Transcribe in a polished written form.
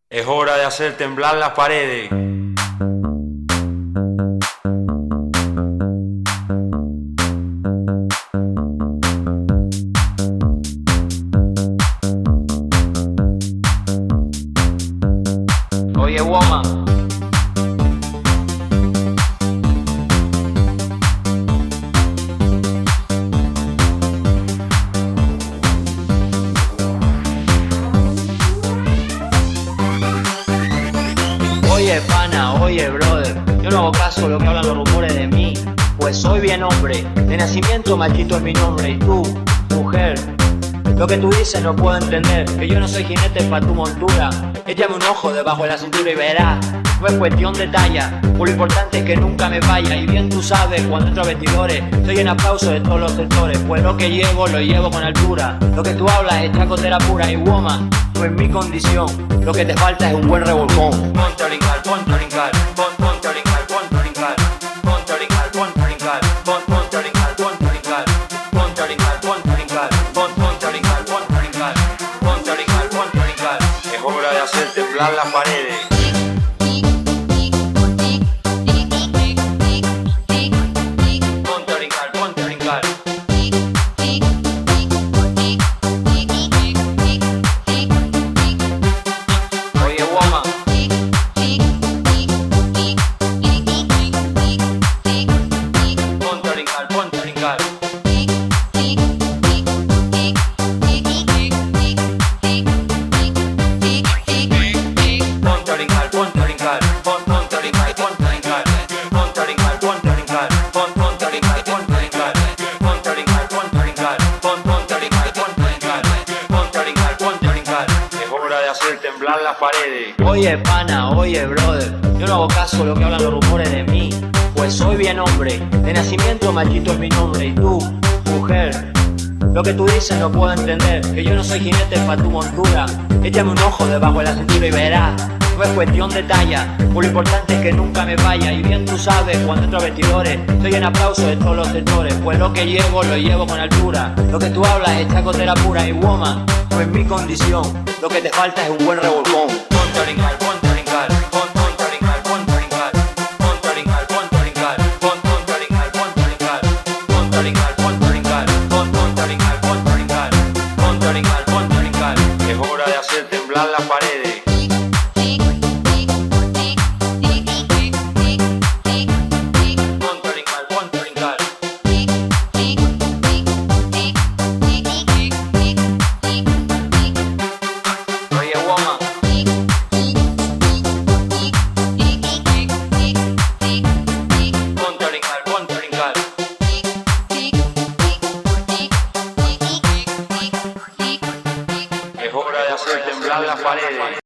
Es hora de hacer temblar las paredes. Oye, woman. Oye, pana, oye, brother. Yo no hago caso a lo que hablan los rumores de mí, pues soy bien hombre. De nacimiento maldito es mi nombre. Y tú, mujer, lo que tú dices no puedo entender. Que yo no soy jinete para tu montura. Échame un ojo debajo de la cintura y verás. No es cuestión de talla, por lo importante es que nunca me vaya. Y bien tú sabes, cuando entro a vestidores soy en aplauso de todos los sectores. Pues lo que llevo, lo llevo con altura. Lo que tú hablas es chacotera pura. Y woman, pues mi condición, lo que te falta es un buen revolcón. Ponte a brincar, ponte a brincar, ponte a brincar, ponte a brincar, ponte a brincar, ponte a brincar, ponte a brincar, ponte a brincar, ponte a brincar, ponte a brincar, ponte a brincar, ponte a brincar, ponte a brincar, ponte a brincar. Es hora de hacer temblar las paredes. Ponte a brincar, ponte a brincar. Oye, woman. Ponte a brincar, ponte a brincar. Ponte a brincar, ponte a brincar. Ponte a brincar, ponte a brincar. Ponte a brincar, ponte a brincar. Ponte a brincar, ponte a brincar. Ponte a brincar, ponte a brincar. Ponte a brincar, ponte a brincar. Ponte a brincar, ponte a brincar. Es hora de hacer temblar las paredes. Oye, pana, oye, brother. Yo no hago caso a lo que hablan los rumores de mí, pues soy bien hombre. De nacimiento maldito es mi nombre. Y tú, mujer, lo que tú dices no puedo entender. Que yo no soy jinete para tu montura. Échame un ojo debajo de la cintura y verás. No es cuestión de talla, por lo importante es que nunca me vaya. Y bien tú sabes, cuando entro a vestidores soy en aplauso de todos los sectores. Pues lo que llevo, lo llevo con altura. Lo que tú hablas es chacotera pura. Y woman, pues mi condición, lo que te falta es un buen revolcón. Ponte a brincar, ponte a brincar. Ponte a brincar, ponte a brincar. Ponte a brincar, ponte a brincar. Ponte a brincar, ponte a brincar. Ponte a brincar, ponte a brincar. Ponte a brincar, ponte a brincar. Ponte a brincar, ponte a brincar. Es hora de hacer temblar las paredes. Ponte a brincar, ponte a brincar. Oye, woman. Ponte a brincar, ponte a brincar. Es hora de hacer temblar las paredes.